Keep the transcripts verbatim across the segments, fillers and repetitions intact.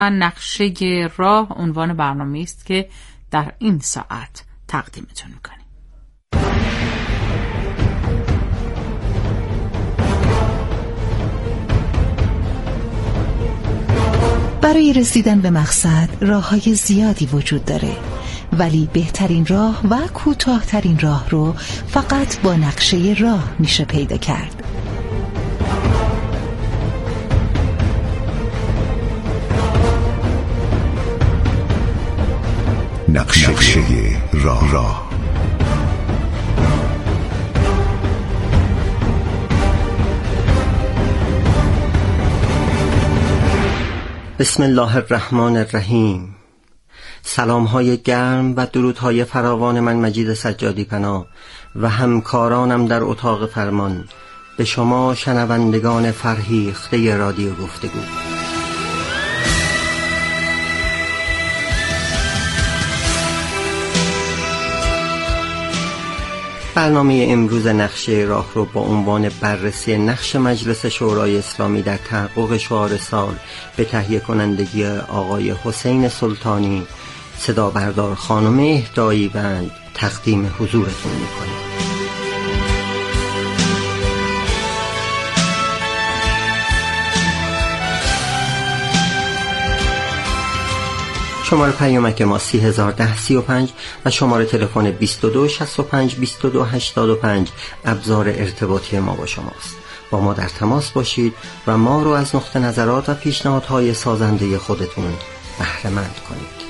نقشه راه عنوان برنامه است که در این ساعت تقدیمتون میکنیم. برای رسیدن به مقصد راه‌های زیادی وجود داره، ولی بهترین راه و کوتاه‌ترین راه رو فقط با نقشه راه میشه پیدا کرد. نقشه, نقشه راه راه بسم الله الرحمن الرحیم. سلام‌های گرم و درودهای فراوان من مجید سجادی پناه و همکارانم در اتاق فرمان به شما شنوندگان فرهیخته رادیو گفتگو. برنامه امروز نقشه راه رو با عنوان بررسی نقش مجلس شورای اسلامی در تحقق شعار سال به تهیه کنندگی آقای حسین سلطانی، صدا بردار خانم اهدایی بند تقدیم حضورتون میکنیم. شماره پیامک ما سی هزار ده سی و پنج و شماره تلفن بیست و دو شصت و پنج بیست و دو هشتاد و پنج ابزار ارتباطی ما با شماست. با ما در تماس باشید و ما رو از نقطه نظرات و پیشنهادهای سازنده خودتون بهره مند کنید.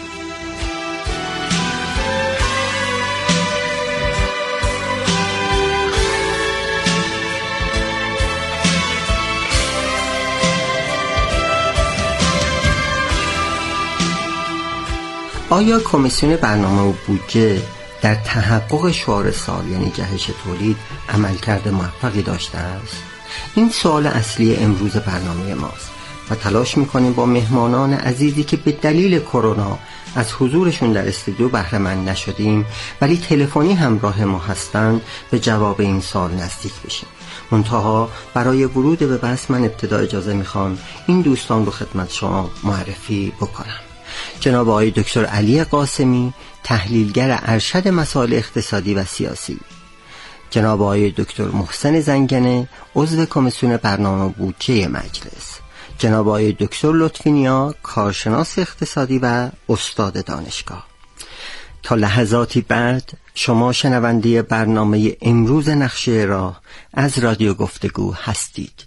آیا کمیسیون برنامه و بودجه در تحقق شعار سال یعنی جهش تولید عملکرد موفقی داشته است؟ این سوال اصلی امروز برنامه ماست و تلاش می‌کنیم با مهمانان عزیزی که به دلیل کرونا از حضورشون در استودیو بهره مند نشدیم ولی تلفنی همراه ما هستند به جواب این سوال نزدیک بشیم. منتها برای ورود به بحث من ابتدا اجازه می‌خوام این دوستان رو خدمت شما معرفی بکنم. جناب آقای دکتر علی قاسمی، تحلیلگر ارشد مسائل اقتصادی و سیاسی. جناب آقای دکتر محسن زنگنه، عضو کمیسیون برنامه و بودجه مجلس. جناب آقای دکتر لطفی نیا، کارشناس اقتصادی و استاد دانشگاه. تا لحظاتی بعد شما شنونده برنامه امروز نقشه راه از رادیو گفتگو هستید.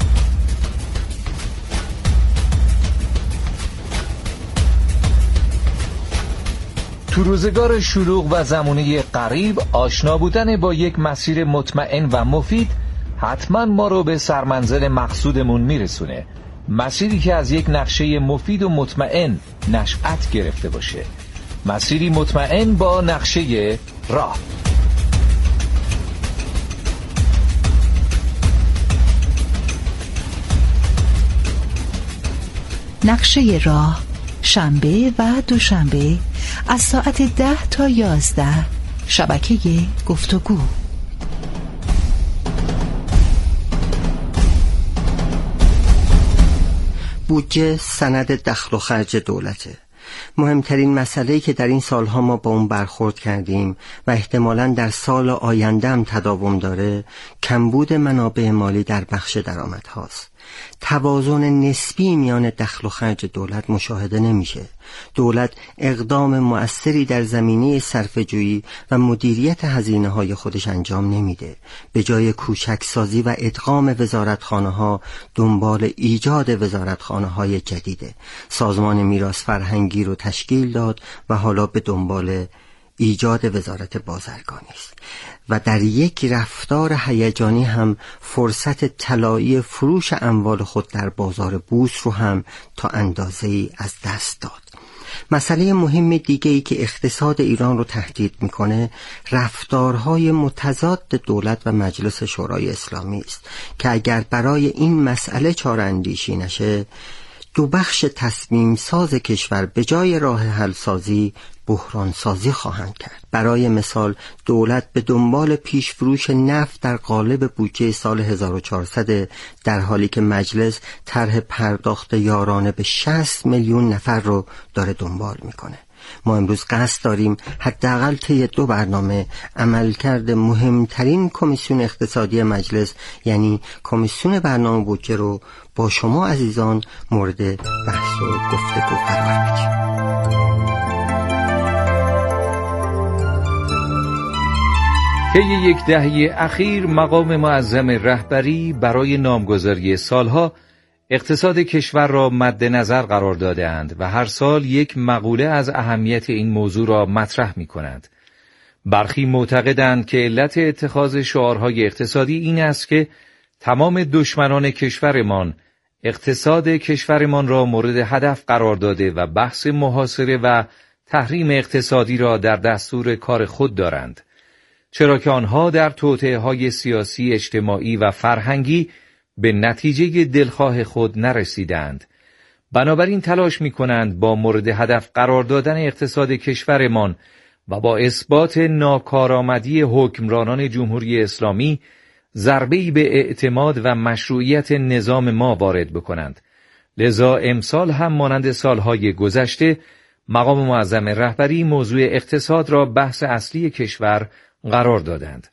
تو روزگار شلوغ و زمانه قریب آشنا بودن با یک مسیر مطمئن و مفید حتما ما رو به سرمنزل مقصودمون میرسونه. مسیری که از یک نقشه مفید و مطمئن نشأت گرفته باشه. مسیری مطمئن با نقشه راه. نقشه راه شنبه و دوشنبه از ساعت ده تا یازده شبکه گفتگو. بودجه سند دخل و خرج دولته. مهمترین مسئله‌ای که در این سالها ما با اون برخورد کردیم و احتمالاً در سال آینده هم تداوم داره، کمبود منابع مالی در بخش درآمد هاست. توازن نسبی میان دخل و خرج دولت مشاهده نمیشه. دولت اقدام مؤثری در زمینه صرفه‌جویی و مدیریت هزینه‌های خودش انجام نمیده. به جای کوچکسازی و ادغام وزارتخانه‌ها دنبال ایجاد وزارتخانه‌های جدیده. سازمان میراث فرهنگی رو تشکیل داد و حالا به دنبال ایجاد وزارت بازرگانی است و در یک رفتار هیجانی هم فرصت طلایی فروش اموال خود در بازار بورس رو هم تا اندازه‌ای از دست داد. مسئله مهم دیگه‌ای که اقتصاد ایران رو تهدید میکنه رفتارهای متضاد دولت و مجلس شورای اسلامی است که اگر برای این مسئله چاره اندیشی نشه دو بخش تصمیم ساز کشور به جای راه حل سازی بحران سازی خواهند کرد. برای مثال دولت به دنبال پیش فروش نفت در قالب بودجه سال هزار و چهارصد، در حالی که مجلس طرح پرداخت یارانه به شصت میلیون نفر رو داره دنبال میکنه. ما امروز قصد داریم حداقل طی دو برنامه عملکرد مهمترین کمیسیون اقتصادی مجلس، یعنی کمیسیون برنامه بودجه رو با شما عزیزان مورد بحث و گفتگو قرار بدیم. طی یک دهه اخیر مقام معظم رهبری برای نامگذاری سالها اقتصاد کشور را مد نظر قرار داده‌اند و هر سال یک مقوله از اهمیت این موضوع را مطرح می‌کنند. برخی معتقدند که علت اتخاذ شعارهای اقتصادی این است که تمام دشمنان کشورمان اقتصاد کشورمان را مورد هدف قرار داده و بحث محاصره و تحریم اقتصادی را در دستور کار خود دارند، چرا که آنها در توطئه‌های سیاسی، اجتماعی و فرهنگی به نتیجه دلخواه خود نرسیدند. بنابراین تلاش می‌کنند با مورد هدف قرار دادن اقتصاد کشورمان و با اثبات ناکارآمدی حکمرانان جمهوری اسلامی ضربه‌ای به اعتماد و مشروعیت نظام ما وارد بکنند. لذا امسال هم مانند سالهای گذشته مقام معظم رهبری موضوع اقتصاد را بحث اصلی کشور قرار دادند.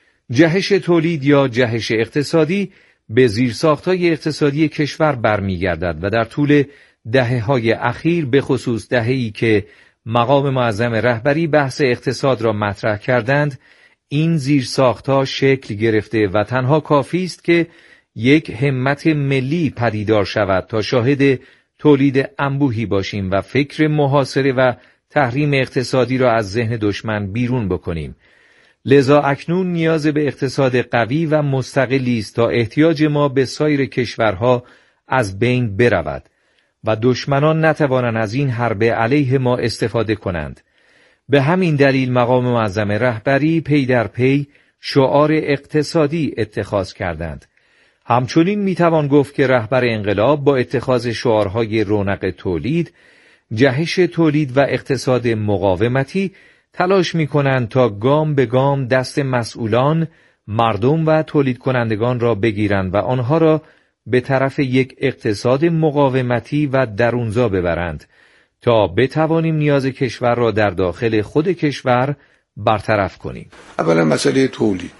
جهش تولید یا جهش اقتصادی به زیرساخت‌های اقتصادی کشور برمیگردد و در طول دهه‌های اخیر به خصوص دهه‌ای که مقام معظم رهبری بحث اقتصاد را مطرح کردند، این زیرساخت‌ها شکل گرفته و تنها کافی است که یک همت ملی پدیدار شود تا شاهد تولید انبوهی باشیم و فکر محاصره و تحریم اقتصادی را از ذهن دشمن بیرون بکنیم. لذا اکنون نیاز به اقتصاد قوی و مستقلی است تا احتیاج ما به سایر کشورها از بین برود و دشمنان نتوانند از این حرب علیه ما استفاده کنند. به همین دلیل مقام معظم رهبری پی در پی شعار اقتصادی اتخاذ کردند. همچنین میتوان گفت که رهبر انقلاب با اتخاذ شعارهای رونق تولید، جهش تولید و اقتصاد مقاومتی تلاش می‌کنند تا گام به گام دست مسئولان، مردم و تولید کنندگان را بگیرند و آنها را به طرف یک اقتصاد مقاومتی و درونزا ببرند تا بتوانیم نیاز کشور را در داخل خود کشور برطرف کنیم. اولا مسئله تولید.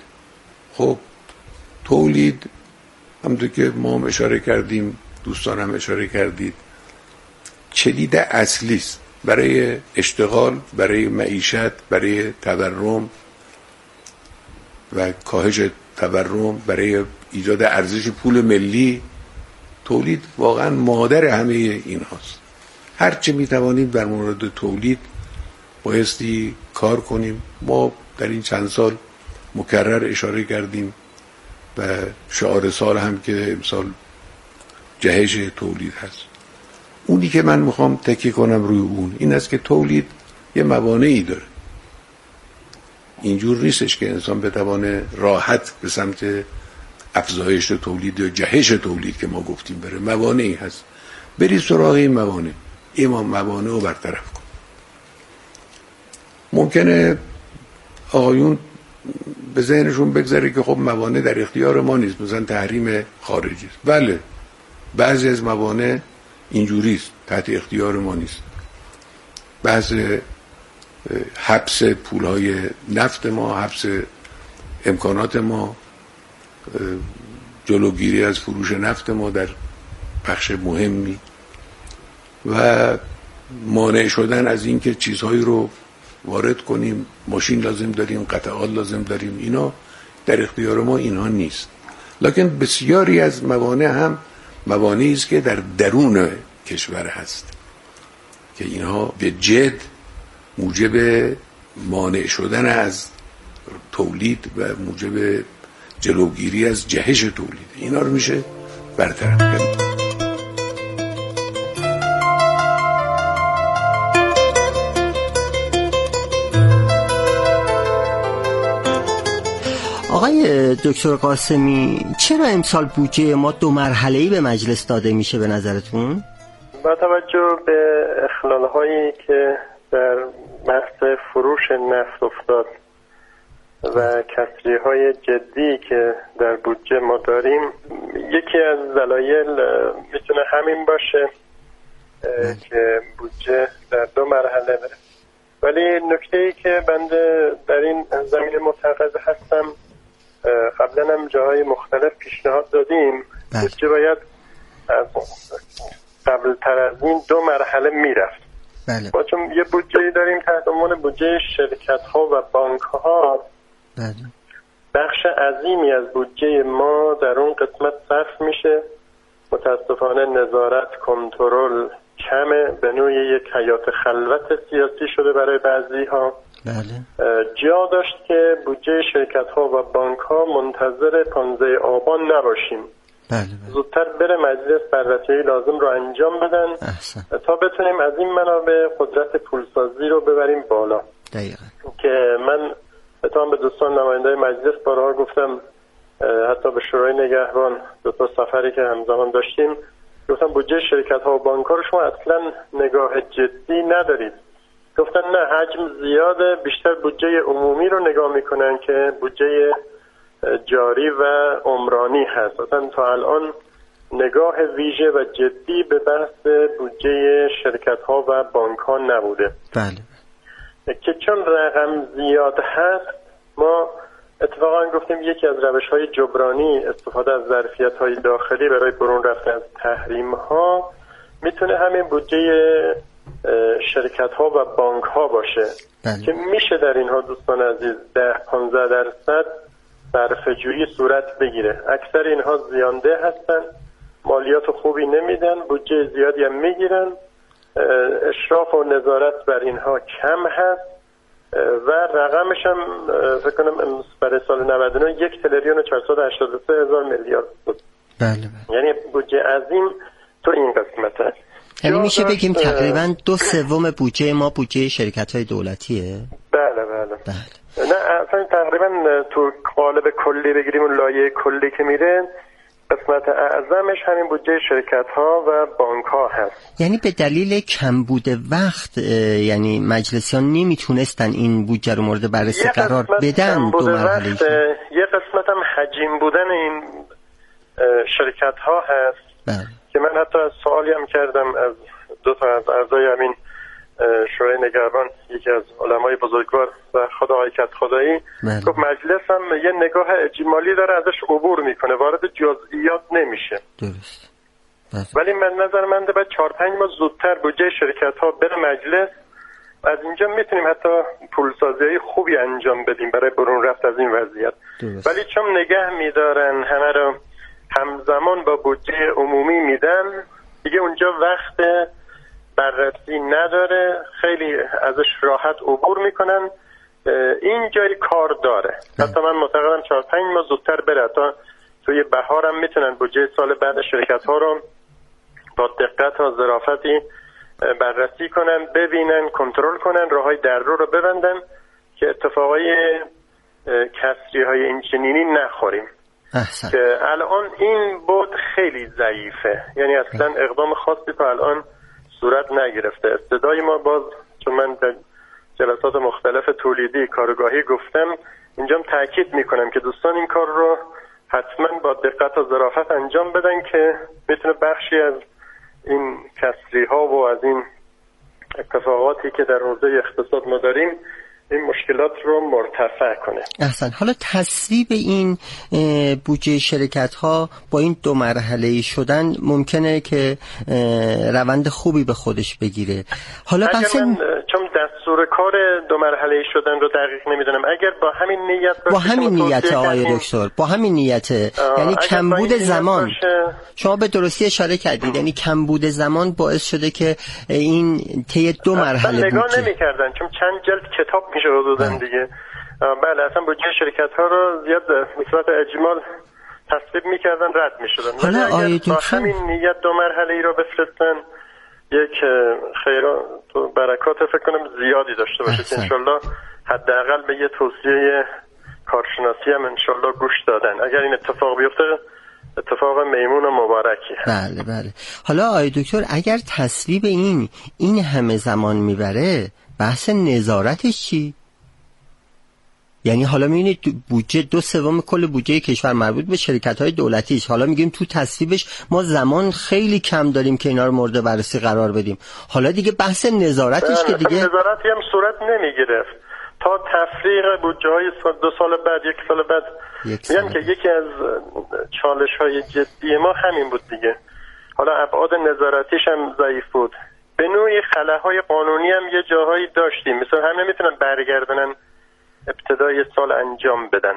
خب تولید همونطور که ما هم اشاره کردیم، دوستان هم اشاره کردید، کلید اصلی است برای اشتغال، برای معیشت، برای تورم و کاهش تورم، برای ایجاد ارزش پول ملی. تولید واقعا مادر همه این هاست. هر چه می توانیم در مورد تولید بایستی کار کنیم. ما در این چند سال مکرر اشاره کردیم و شعار سال هم که امسال جهش تولید هست. اونی که من میخوام تکیه کنم روی اون این است که تولید یه موانعی داره. اینجور نیستش که انسان بتوانه راحت به سمت افزایش تولید یا جهش تولید که ما گفتیم بره. موانعی هست. برید سراغ این موانع. این موانع رو برطرف کن. ممکنه آقایون به ذهنشون بگذره که خب موانع در اختیار ما نیست، مثلا تحریم خارجی است. بله، بعضی از موانع اینجوری است، تحت اختیار ما نیست. بحث حبس پولهای نفت ما، حبس امکانات ما، جلوگیری از فروش نفت ما در بخش مهمی و مانع شدن از اینکه چیزهایی رو وارد کنیم، ماشین لازم داریم، قطعات لازم داریم، اینا در اختیار ما اینها نیست. لکن بسیاری از موانع هم موانعی است که در درون کشور هست که اینها به جد موجب مانع شدن از تولید و موجب جلوگیری از جهش تولید، اینا رو میشه برطرف کرد. آقای دکتر قاسمی، چرا امسال بودجه ما دو مرحله‌ای به مجلس داده میشه به نظرتون؟ با توجه به اخلال‌هایی که در بحث فروش نفت افتاد و کسری‌های جدی که در بودجه ما داریم، یکی از دلایل میتونه همین باشه که بودجه در دو مرحله بره. ولی نکته‌ای که بنده در این زمینه معتقد هستم، قبلا هم جاهای مختلف پیشنهاد دادیم، بودجه باید از قبل تر از این دو مرحله میرفت. بله. ما چون یه بودجه داریم تحت عنوان بودجه شرکت ها و بانک ها، بله. بخش عظیمی از بودجه ما در اون قسمت صرف میشه. متاسفانه نظارت، کنترل کمه، به نوعی یک حیات خلوت سیاسی شده برای بعضی ها. بله. جا داشت که بودجه شرکت ها و بانک ها منتظر پانزده آبان نباشیم. بله بله. زودتر بره مجلس بررسی لازم رو انجام بدن احسن. تا بتونیم از این منابع قدرت پولسازی رو ببریم بالا. دقیقا. که من اتفاقا به دوستان نماینده مجلس بارها گفتم، حتی به شورای نگهبان دو تا سفری که همزمان داشتیم گفتم بودجه شرکت ها و بانک ها رو شما اصلا نگاه جدی ندارید. گفتن نه، حجم زیاده، بیشتر بودجه عمومی رو نگاه میکنن که بودجه جاری و عمرانی هست. اصلا تا الان نگاه ویژه و جدی به بحث بودجه شرکت ها و بانک ها نبوده. بله. که چون رقم زیاد هست، ما اتفاقا گفتیم یکی از روش های جبرانی استفاده از ظرفیت های داخلی برای برون رفتن از تحریم ها میتونه همین بودجه شرکت ها و بانک ها باشه. بله. که میشه در اینها دوستان عزیز ده پانزده درصد صرفه جویی صورت بگیره. اکثر اینها زیانده هستن، مالیات خوبی نمیدن، بودجه زیادی هم میگیرن، اشراف و نظارت بر اینها کم هست و رقمش هم فکر کنم برای سال نود و نه یک تریلیون و چهارصد و هشتاد و سه هزار میلیارد بود. بله بله. یعنی بودجه عظیم تو این قسمته. یعنی میشه بگیم تقریبا دو سوم بودجه ما بودجه شرکت های دولتیه. بله بله. بله. نه اصلا تقریبا تو قالب کلی بگیریم و لایه کلی که میره، قسمت اعظمش همین بودجه شرکت ها و بانک ها هست. یعنی به دلیل کمبود وقت یعنی مجلسیان نمیتونستن این بودجه رو مورد بررسی قرار بدن دو مرحله. یه قسمت هم حجم بودن این شرکت ها هست. بله. که من حتی از سوالی هم کردم از دو تا از اعضای همین شورای نگهبان، یکی از علمای بزرگوار و خود آقای کدخدایی، گفت مجلس هم یه نگاه اجمالی داره ازش عبور میکنه، وارد جزئیات نمیشه. درست. ولی من نظر من باید چهار پنج ماه زودتر بودجه شرکت ها بره مجلس، از اینجا میتونیم حتی پولسازی های خوبی انجام بدیم برای برون رفت از این وضعیت. درست. ولی چون نگه میدارن همه رو همزمان با بودجه عمومی میدن، دیگه اونجا وقت بررسی نداره، خیلی ازش راحت عبور میکنن. این جای کار داره. حتی من معتقدم چهار پنج ماه زودتر بره، حتی توی بهار هم میتونن بودجه سال بعد شرکت ها رو با دقت و ظرافتی بررسی کنن، ببینن، کنترل کنن، راههای در رو رو ببندن که اتفاقای کسری های اینچنینی نخوریم. احسن. که الان این بود خیلی ضعیفه، یعنی اصلا اقدام خاصی تا الان صورت نگرفته. استدای ما باز، چون من در جلسات مختلف تولیدی کارگاهی گفتم، اینجام تاکید میکنم که دوستان این کار رو حتما با دقت و ظرافت انجام بدن که میتونه بخشی از این کسری ها و از این اتفاقاتی که در حوزه اقتصاد ما داریم این مشکلات رو مرتفع کنه. احسن. حالا تصویب این بودجه شرکت ها با این دو مرحله شدن ممکنه که روند خوبی به خودش بگیره. حالا بس من چون دستور کار دو مرحله شدن رو دقیق نمیدونم، اگر با همین نیت با همین نیت آقای دکتر با همین نیت یعنی کمبود زمان باشه... شما به درستی اشاره کردید، یعنی کمبود زمان باعث شده که این طی دو مرحله بودجه نگاه نمی‌کردن، چون چند جلد کتاب میشه حدودن دیگه. بله اصلا بودجه شرکت ها رو زیاد به صورت اجمال تصویب میکردن، رد میشدن. حالا آقای با همین نیت دو مرحله ای رو بفرستن، یک خیر و برکات فکر کنم زیادی داشته باشه که انشالله حداقل به یه توصیه کارشناسی هم انشالله گوش دادن. اگر این اتفاق بیفته اتفاق میمون و مبارکی. بله بله. حالا آقای دکتر اگر تصویب این این همه زمان میبره، بحث نظارتش چی؟ یعنی حالا میبینید بودجه دو سوم کل بودجه کشور مربوط به شرکت‌های دولتیش، حالا میگیم تو تصویبش ما زمان خیلی کم داریم که اینا رو مورد بررسی قرار بدیم. حالا دیگه بحث نظارتش که دیگه نظارتی هم صورت نمیگرفت تا تفریق بودجه های دو سال بعد، یک سال بعد. میگم که یکی از چالش‌های جدی ما همین بود دیگه. حالا ابعاد نظارتیش هم ضعیف بود. به نوعی خلاهای قانونی هم یه جاهایی داشتیم، مثلا هم نمیتونن برگردونن ابتدای سال انجام بدن.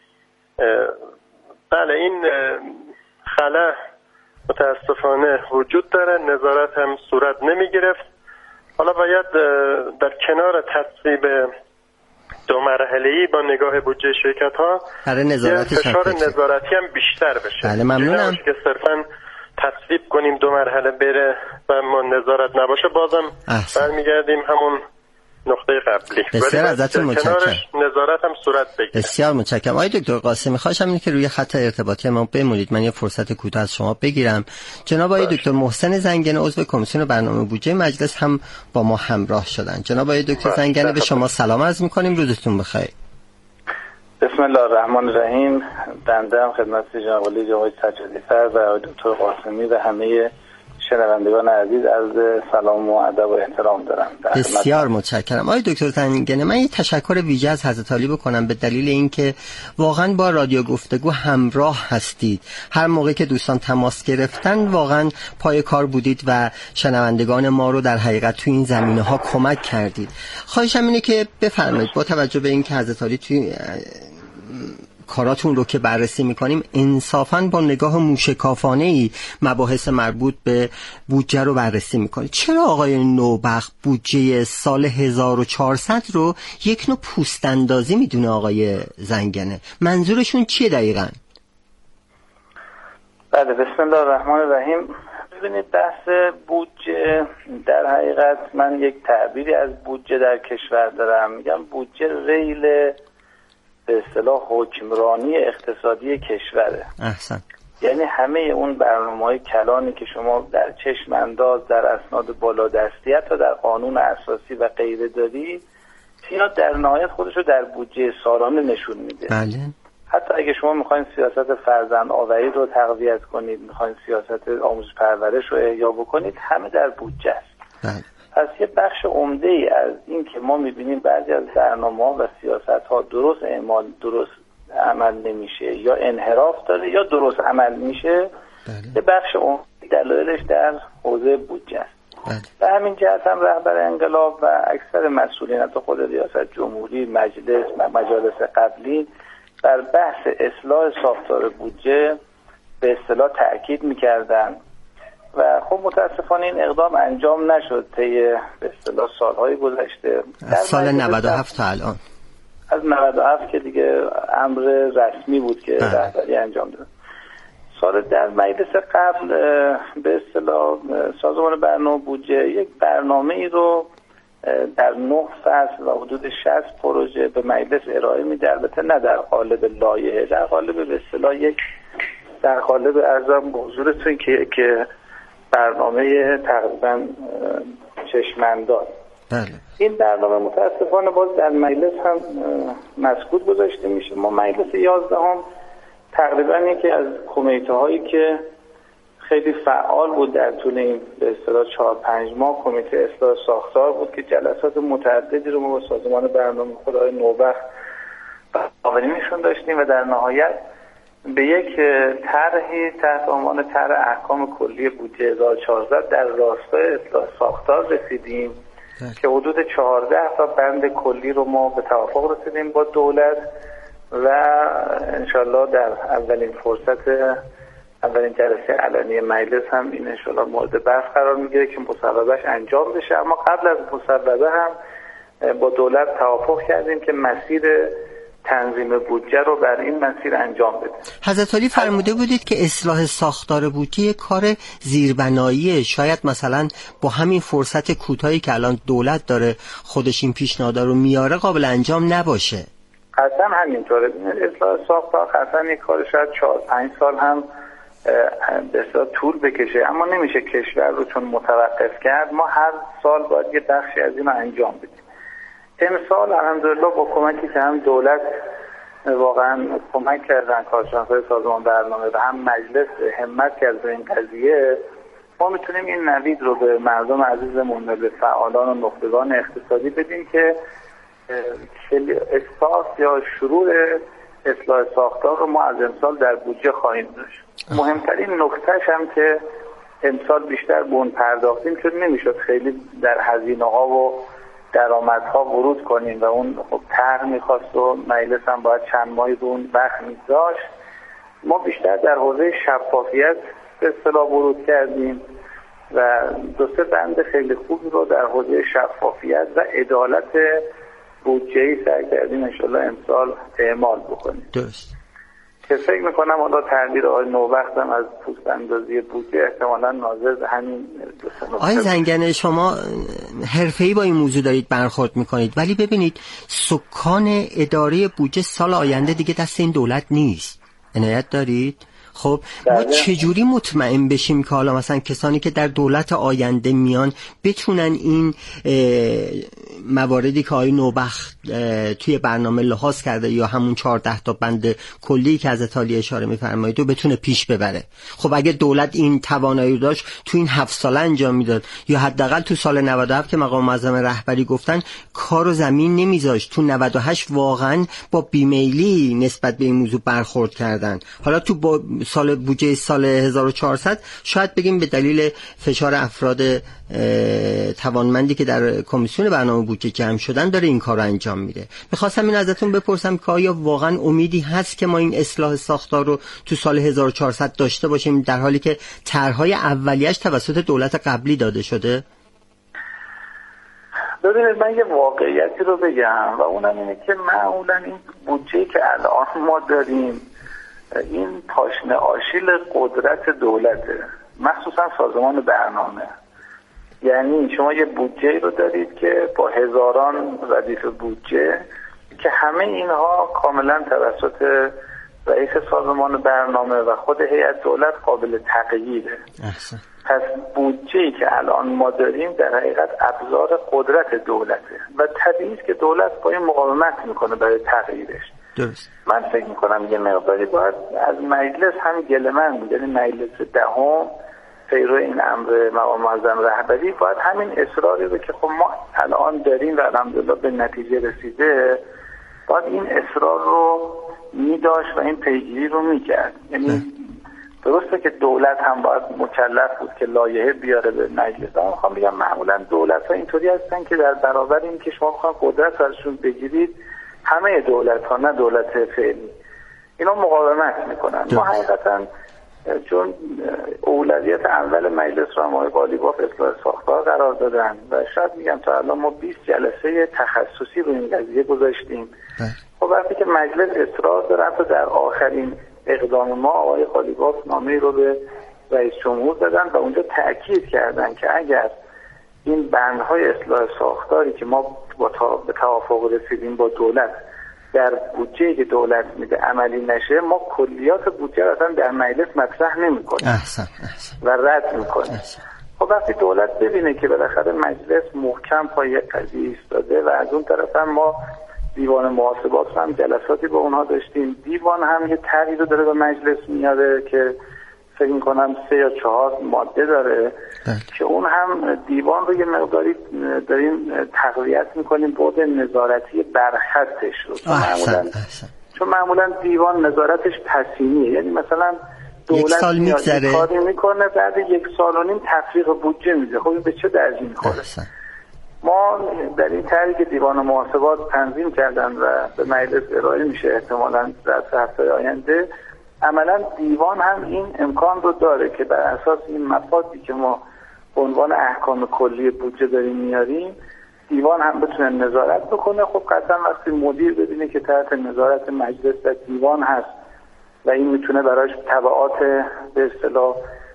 بله این خلا متاسفانه وجود داره، نظارت هم صورت نمی گرفت. حالا باید در کنار تصویب دو مرحله‌ای با نگاه بودجه شرکت ها فشار نظارتی هم بیشتر بشه. بله ممنونم. که صرفاً تصویب کنیم دو مرحله بره و ما نظارت نباشه، بازم برمیگردیم همون نقطه قبلی. بسیار ازتون متشکرم. نظارت هم صورت بگیره. بسیار متشکرم. آقای دکتر قاسمی خواهشم اینه که روی خط ارتباطی ما بمونید، من یه فرصت کوتاه از شما بگیرم. جناب آقای دکتر محسن زنگنه عضو کمیسیون برنامه بودجه مجلس هم با ما همراه شدن. جناب آقای دکتر زنگنه به شما سلام عرض می‌کنیم، روزتون بخیر. بسم الله الرحمن الرحیم. بنده هم خدمت جناب علی جواد سجادی‌فر و دکتر قاسمی و همه شنوندگان عزیز عرض سلام و ادب و احترام دارم. بسیار متشکرم. آقای دکتر زنگنه، من یه تشکر ویژه از حضرت علی بکنم به دلیل اینکه واقعا با رادیو گفتگو همراه هستید. هر موقع که دوستان تماس گرفتن واقعا پای کار بودید و شنوندگان ما رو در حقیقت تو این زمینه‌ها کمک کردید. خواهشم اینه که بفرمایید با توجه به اینکه حضرت علی توی کاراتون رو که بررسی میکنیم انصافاً با نگاه موشکافانه‌ای مباحث مربوط به بودجه رو بررسی میکنید. چرا آقای نوبخت بودجه سال هزار و چهارصد رو یک نوع پوست اندازی میدونه آقای زنگنه؟ منظورشون چیه دقیقاً؟ بله بسم الله الرحمن الرحیم. ببینید بحث بودجه در حقیقت من یک تعبیری از بودجه در کشور دارم، میگم بودجه ریل به اصطلاح حکمرانی اقتصادی کشوره. احسن. یعنی همه اون برنامه‌های کلانی که شما در چشم انداز در اسناد بالادستی تا در قانون اساسی و غیره دارید، اینا در نهایت خودشو در بودجه سالانه نشون میده. بله. حتی اگه شما میخواین سیاست فرزند آوری رو تقویت کنید، میخواین سیاست آموزش پرورش رو احیا بکنید، همه در بودجه است. بله. پس یه بخش عمده ای از این که ما میبینیم بعضی از برنامه‌ها و سیاست‌ها درست اعمال درست عمل نمیشه یا انحراف داره یا درست عمل میشه، بله. یه بخش عمده دلایلش در حوزه بودجه است. بله. به همین جهت هم رهبر انقلاب و اکثر مسئولین حتی خود ریاست جمهوری، مجلس و مجالس قبلی بر بحث اصلاح ساختار بودجه به اصطلاح تأکید می‌کردن و خب متاسفانه این اقدام انجام نشد طی به اصطلاح سالهای گذشته. از سال نود و هفت تا الان، از نود و هفت که دیگه امر رسمی بود که رهبری انجام داد. سال در مجلس قبل به اصطلاح سازمان برنامه بودجه یک برنامه ای رو در نه فصل و حدود شصت پروژه به مجلس ارائه میده، البته نه در قالب لایحه، در قالب به اصطلاح یک در قالب ارزم به حضورتون که که برنامه تقریبا چشم‌انداز. بله. این برنامه متاسفانه باز در مجلس هم مسکوت گذاشته میشه. ما مجلس یازدهم تقریبا یکی از کمیته هایی که خیلی فعال بود در طول این به اصطلاح چهار پنج ماه، کمیته اصلاح ساختار بود که جلسات متعددی رو ما با سازمان برنامه خود آقای نوبخت برنامه‌ریزیشون داشتیم و در نهایت به یک طرحی تحت عنوان طرح احکام کلی بودجه هزار و چهارصد در راستای اصلاح ساختار رسیدیم که حدود چهارده تا بند کلی رو ما به توافق رسیدیم با دولت و انشالله در اولین فرصت اولین جلسه علنی مجلس هم این انشالله مورد بحث قرار میگیره که مصوبهش انجام بشه. اما قبل از مصوبه هم با دولت توافق کردیم که مسیر تنظیم بودجه رو بر این مسیر انجام بده. حضرت علی فرموده بودید که اصلاح ساختار بودجه یک کار زیربناییه، شاید مثلا با همین فرصت کوتاهی که الان دولت داره خودش این پیشنهاد رو میاره قابل انجام نباشه. قطعا همینطوره. اصلاح ساختار قطعا یک کار شاید چهار پنج سال هم بسیار طول بکشه، اما نمیشه کشور رو چون متوقف کرد. ما هر سال باید یه بخشی از این رو انجام بدیم. امسال الحمدلله با کمکی که هم دولت واقعا کمک کردن، کارشناسای سازمان برنامه و هم مجلس همت کرد به این قضیه، ما میتونیم این نوید رو به مردم عزیزمون، به فعالان و نخبگان اقتصادی بدیم که اساس یا شروع اصلاح ساختار رو ما از امسال در بودجه خواهیم داشت. مهمترین نکتهش هم که امسال بیشتر به اون پرداختیم، چون نمیشد خیلی در هزینه ها و درآمدها ورود کنیم و اون خب طرح میخواست و مجلس هم باید چند ماهی رو اون وقت میذاشت. ما بیشتر در حوزه شفافیت به اصطلاح ورود کردیم و دو سه بند خیلی خوبی رو در حوزه شفافیت و عدالت بودجه‌ای سعی کردیم انشالله امسال اعمال بکنیم. درست. که فکر میکنم حالا تغییر آقای نوبخت هم از پوست اندازی بودجه احتمالاً ناظر همین دو سه نکته. آقای زنگنه، شما حرفه‌ای با این موضوع دارید برخورد میکنید، ولی ببینید سکان اداره بودجه سال آینده دیگه دست این دولت نیست. عنایت دارید؟ خب ما چجوری مطمئن بشیم که حالا مثلا کسانی که در دولت آینده میان بتونن این مواردی که آقای نوبخت توی برنامه لحاظ کرده یا همون چهارده تا بند کلی که از اتالی اشاره میفرمایید و بتونه پیش ببره؟ خب اگه دولت این توانایی داشت تو این هفت ساله انجام میداد، یا حداقل تو سال نود و هفت که مقام معظم رهبری گفتن کارو زمین نمیذاشت، تو نود و هشت واقعا با بیمیلی نسبت به این موضوع برخورد کردن. حالا تو با سال بودجه سال هزار و چهارصد شاید بگیم به دلیل فشار افراد توانمندی که در کمیسیون برنامه بودجه جمع شدن داره این کار رو انجام میده. میخواستم این ازتون بپرسم که آیا واقعا امیدی هست که ما این اصلاح ساختار رو تو سال هزار و چهارصد داشته باشیم، در حالی که طرح‌های اولیه‌اش توسط دولت قبلی داده شده؟ ببینید من یه واقعیتی رو بگم و اونم اینه که معمولا این بودجه‌ای که الان ما داریم این پاشنه آشیل قدرت دولته، مخصوصا سازمان برنامه. یعنی شما یه بودجه رو دارید که با هزاران ردیف بودجه که همه اینها کاملا توسط رئیس سازمان برنامه و خود هیئت دولت قابل تغییره. احسن. پس بودجه‌ای که الان ما داریم در حقیقت ابزار قدرت دولته و طبیعیه که دولت با این مقاومت میکنه برای تغییرش. درست. من فکر میکنم یه مقداری باید از مجلس هم گله‌من بود، یعنی مجلس دهم پیرو این امر مقام معظم رهبری باید همین اصراری رو که خب ما الان داریم و الحمدلله به نتیجه رسیده، باید این اصرار رو میداشت و این پیگیری رو میکرد. یعنی درسته که دولت هم باید مکلف بود که لایحه بیاره به مجلس. من میخوام بگم معمولا دولت‌ها اینطوری هستن که در برابر این که شما بخواید قدرت ازشون بگیرید، همه دولت‌ها نه دولت فعلی اینا مقاومت میکنن. ما حقیقتا چون اولویت اول مجلس رو آقای قالیباف اصلاح ساختار قرار دادن و شاید میگم تا الان ما بیست جلسه تخصصی رو این قضیه گذاشتیم. خب وقتی که مجلس اصرار داره، حتی در آخرین اقدام ما آقای قالیباف نامه‌ای رو به رئیس جمهور دادن و اونجا تأکید کردن که اگر این بندهای اصلاح ساختاری که ما با تا... به توافق رسیدیم با دولت در بودجه‌ای که دولت میده عملی نشه، ما کلیات بودجه رو اصلا در مجلس مطرح نمی‌کنیم. احسن احسن و رد می‌کنیم. خب وقتی دولت ببینه که بالاخره مجلس محکم پای قضیه ایستاده و از اون طرف هم ما دیوان محاسبات هم جلساتی با اونها داشتیم، دیوان هم یه طرحی رو داره به مجلس میاره که فکر می‌کنم سه یا چهار ماده داره ده. که اون هم دیوان رو یه مقداری داریم تقویت میکنیم، بود نظارتی برخطش رو. چون معمولا چون معمولا دیوان نظارتش پسینیه، یعنی مثلا دولت میاد کاری میکنه بعد یک سال و نیم تفریغ بودجه میده. خب به چه درجی میخوره؟ ما در این طرحی که دیوان محاسبات تنظیم کردن و به مجلس ارائه میشه احتمالاً در هفته آینده، عملا دیوان هم این امکان رو داره که بر اساس این مفادی که ما به عنوان احکام کلی بودجه داریم میاریم، دیوان هم بتونه نظارت بکنه. خب قطعا وقتی مدیر ببینه که تحت نظارت مجلس و دیوان هست و این میتونه براش تبعات به اصطلاح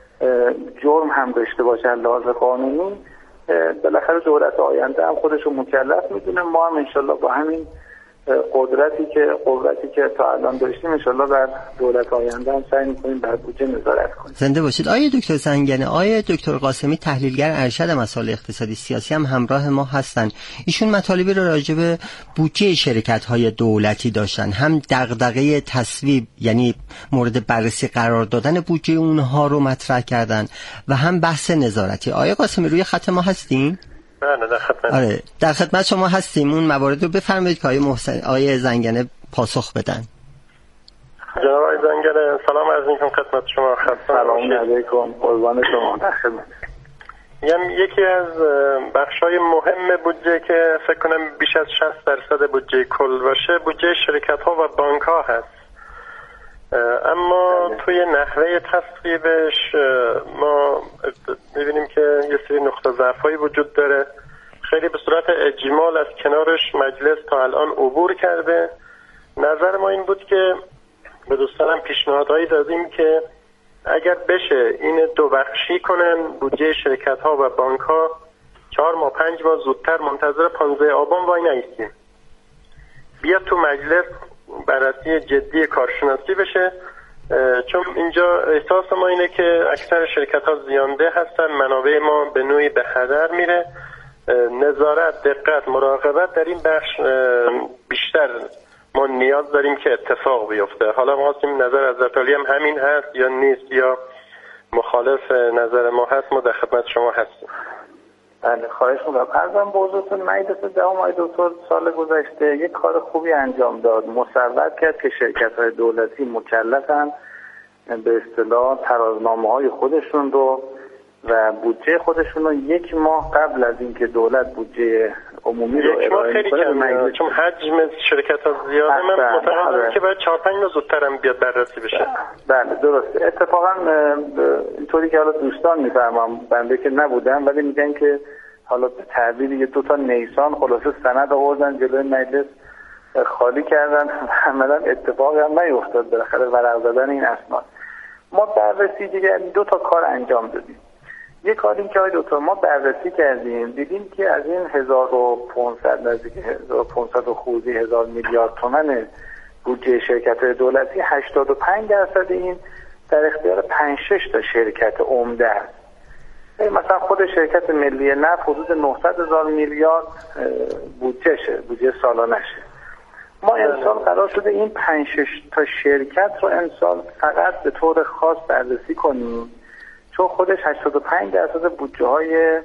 جرم هم داشته باشه از لحاظ قانونی، بالاخره دولت آینده هم خودش رو مکلف میدونه. ما هم انشالله با همین قدرتی که قدرتی که تا الان داشتیم ان شاءالله در دولت آینده هم سعی می‌کنیم بر بودجه نظارت کنیم. زنده باشید. آیه دکتر زنگنه، آیه دکتر قاسمی تحلیلگر ارشد مسائل اقتصادی سیاسی هم همراه ما هستن. ایشون مطالبی رو راجع به بودجه شرکت‌های دولتی داشتن، هم دغدغه تصویب یعنی مورد بررسی قرار دادن بودجه اونها رو مطرح کردن و هم بحث نظارتی. آیه قاسمی روی خط ما هستین؟ بله در خدمت. آره در خدمت شما هستیم. اون موارد رو بفرمایید که آیه محسن آیه زنگنه پاسخ بدن. جناب آقای زنگنه سلام عرض می‌کنم خدمت شما. سلام علیکم، قربان شما. در خدمت. یعنی یکی از بخش‌های مهم بودجه که فکر کنم بیش از شصت درصد بودجه کل باشه بودجه شرکت‌ها و بانک‌ها هست. اما توی نحوه تصویبش ما می‌بینیم که یه سری نقطه ضعف‌هایی وجود داره. خیلی به صورت اجمال از کنارش مجلس تا الان عبور کرده. نظر ما این بود که به دوستانم پیشنهادهایی دادیم که اگر بشه این دو بخشی کنن بودجه شرکت‌ها و بانک‌ها، چهار ماه پنج ماه زودتر منتظر پانزده آبان وای نایستیم، بیاد تو مجلس بررسی جدی کارشناسی بشه. چون اینجا احساس ما اینه که اکثر شرکت‌ها زیانده هستن، منابع ما به نوعی به هدر میره. نظارت، دقت، مراقبت در این بخش بیشتر ما نیاز داریم که اتفاق بیفته. حالا ما خواستیم نظر حضرت عالی هم همین هست یا نیست یا مخالف نظر ما هست، ما در خدمت شما هستیم. بله خواهش می‌کنم. عرضم به حضورتون مجلس دهم آقای دکتر سال گذشته یک کار خوبی انجام داد. مصوب کرد که شرکت‌های دولتی مکلفن به اصطلاح ترازنامه‌های خودشون رو و بودجه خودشون رو یک ماه قبل از اینکه دولت بودجه عمومی رو ارائه کنه، چون حجم شرکت‌ها زیاده، من متوقعم که باید چهار پنج ماه زودتر هم بیاد بررسی بشه. بله درسته. اتفاقا اینطوری که حالا دوستان میفهمم، بنده که نبودم ولی میگن که حالا به تعبیر یه دو تا نیسان خلاصه سند آوردن جلوی مجلس خالی کردن، عملاً اتفاقی هم نیفتاد بالاخره ورق زدن این اسناد. ما بررسی دیگه دو تا کار انجام دادیم. یک کار این که آقای دکتر ما بررسی کردیم، دیدیم که از این هزار و پانصد نزدیک هزار و پانصد و خورده هزار میلیارد تومان بودجه شرکت‌های دولتی، هشتاد و پنج درصد این در اختیار پنج شش تا شرکت عمده است. مثلا خود شرکت ملی نفت حدود نهصد هزار میلیارد بودجه شه، بودجه سالانشه. ما امسال قرار شده این پنج شش تا شرکت رو امسال فقط به طور خاص بررسی کنیم، چون خودش هشتاد و پنج درصد بودجه های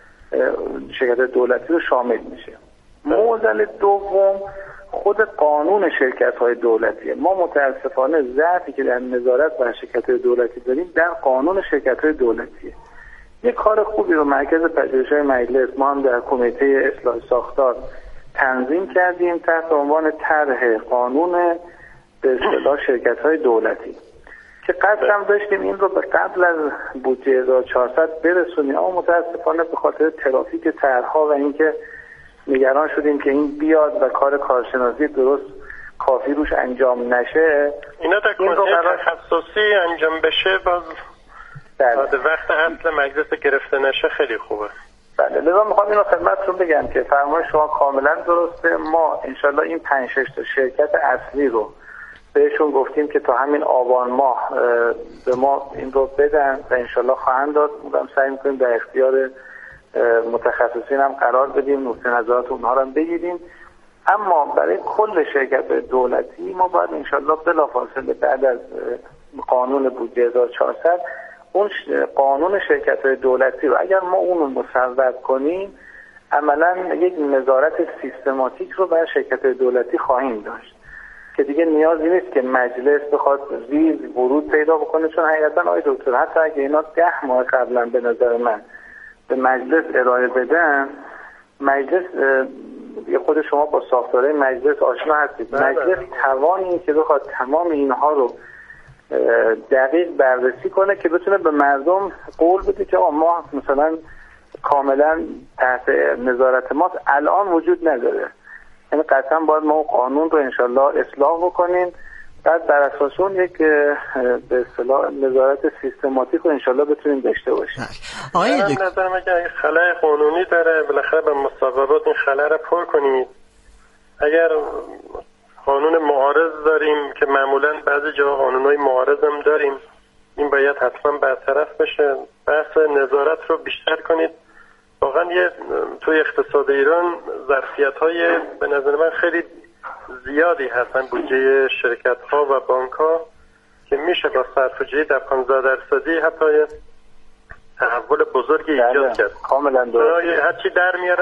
شرکت دولتی رو شامل میشه. معضل دوم خود قانون شرکت های دولتیه. ما متاسفانه ضعفی که در نظارت بر شرکت های دولتی داریم در قانون شرکت های دولتیه. یک کار خوبی رو مرکز پژوهش‌های مجلس ما هم در کمیته اصلاح ساختار تنظیم کردیم تحت عنوان طرح قانون به اصطلاح شرکت های دولتی که قبل هم داشتیم این رو به قبل از بودجه هزار و چهارصد برسونیم، اما متاسفانه به خاطر ترافیک طرح‌ها و اینکه نگران شدیم که این بیاد و کار کارشناسی درست کافی روش انجام نشه، اینا در کمیته تخصصی انجام بشه باز بعد وقت اصل مجلس گرفته نشه خیلی خوبه. بله لذا میخوام اینو خدمتتون بگم که فرمایش شما کاملا درسته. ما انشالله این پنج شش تا شرکت اصلی رو بهشون گفتیم که تا همین آبان ماه به ما این رو بدن و انشالله خواهند داد. بودم سعی میکنیم در اختیار متخصصین هم قرار بدیم، نقطه نظرات اونها رو هم بگیریم. اما برای کل شرکت دولتی ما باید انشالله بلافاصله بعد از قانون بودجه هزار و چهارصد اون قانون شرکت‌های دولتی رو اگر ما اون رو مصوب کنیم، عملاً یک نظارت سیستماتیک رو بر شرکت‌های دولتی خواهیم داشت که دیگه نیازی نیست که مجلس بخواد ریز ورود پیدا بکنه، چون حقیقتاً آقای دکتر حتی اگه اینا ده ماه قبلاً به نظر من به مجلس ارائه بدن، مجلس یه خود شما با ساختارهای مجلس آشنا هستید، مجلس توانی که بخواد تمام اینها رو دقیق بررسی کنه که بتونه به مردم قول بده که ما مثلا کاملا تحت نظارت ما الان وجود نداره. یعنی قطعا باید ما قانون رو انشالله اصلاح بکنیم، بعد بر اساس اون یک به اصطلاح نظارت سیستماتیک رو انشالله بتونیم داشته باشیم. آقای دکتر نظرم اگه خلأ قانونی داره بالاخره به مصوبات این خلأ رو پر کنید اگر قانون معارض داریم که معمولا بعضی جاها قانونهای معارض هم داریم، این باید حتما برطرف بشه. بحث نظارت رو بیشتر کنید. واقعا یه توی اقتصاد ایران ظرفیت‌های به نظر من خیلی زیادی هستن، بودجه شرکت‌ها و بانک‌ها که میشه با صرفه‌جویی در پانزده درصدی حتی یه تحول بزرگی ایجاد کرد. کاملا درست. هرچی در میاره